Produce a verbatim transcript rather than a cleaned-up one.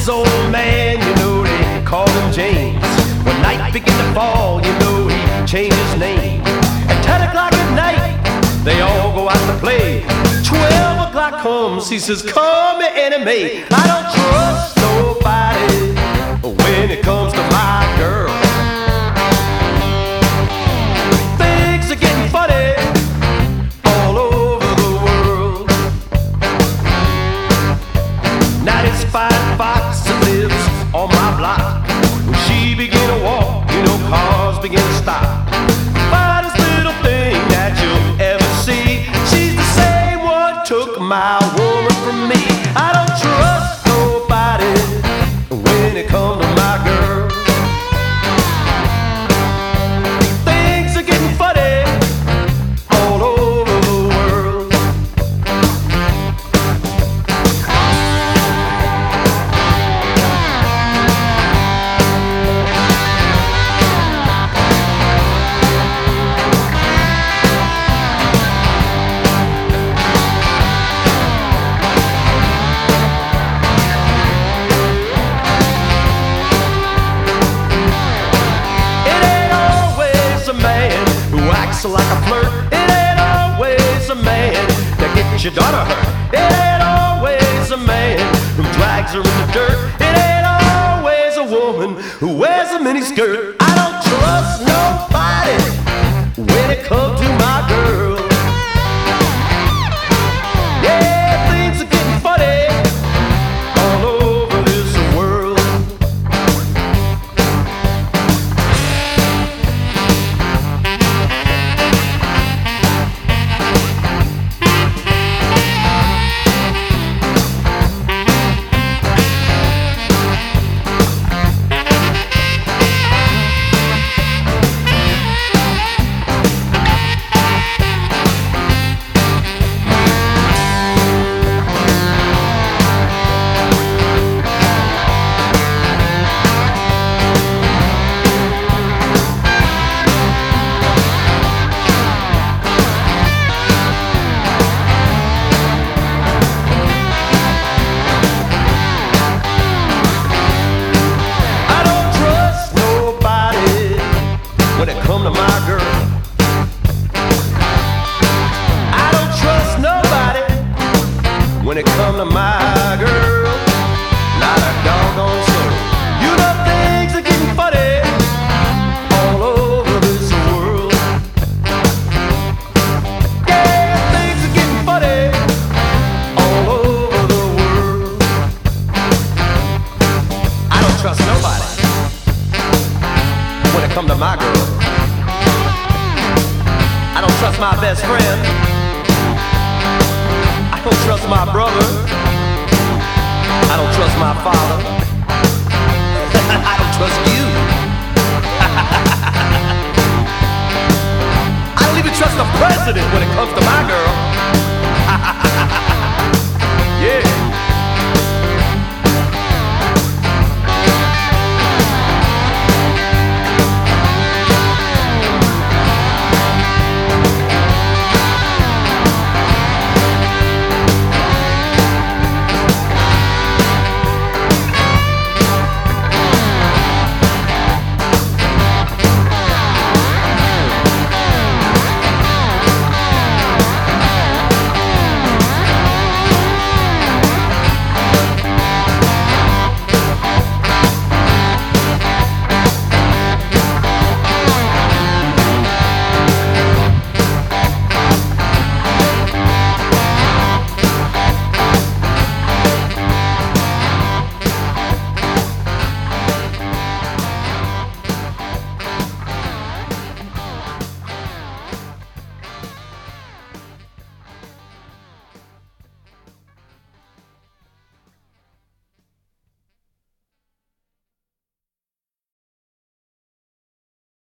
this old man, you know they called him James. When night began to fall, you know he changed his name. At ten o'clock at night, they all go out to play. Twelve o'clock comes, he says, "Come here, enemy. I don't trust nobody when it comes to my girl. Things are getting funny all over the world. Now this fine fox that lives on my block, when she begin to walk, you know cars begin to stop. Finest little thing that you'll ever see. She's the same one took my woman from me. I don't trust nobody when it comes to my girl. Things are getting funny all over the world. Like a flirt, it ain't always a man that gets your daughter hurt. It ain't always a man who drags her in the dirt. It ain't always a woman who wears a mini skirt. I don't trust nobody when it comes to my girl. Yeah, things are getting funny all over this world. When it come to my girl, I don't trust nobody. When it come to my girl, not a doggone soul. You know things are getting funny all over this world. Yeah, things are getting funny all over the world. I don't trust nobody when it come to my girl. I don't trust my best friend. I don't trust my brother. I don't trust my father. I don't trust you. I don't even trust the president when it comes to my girl.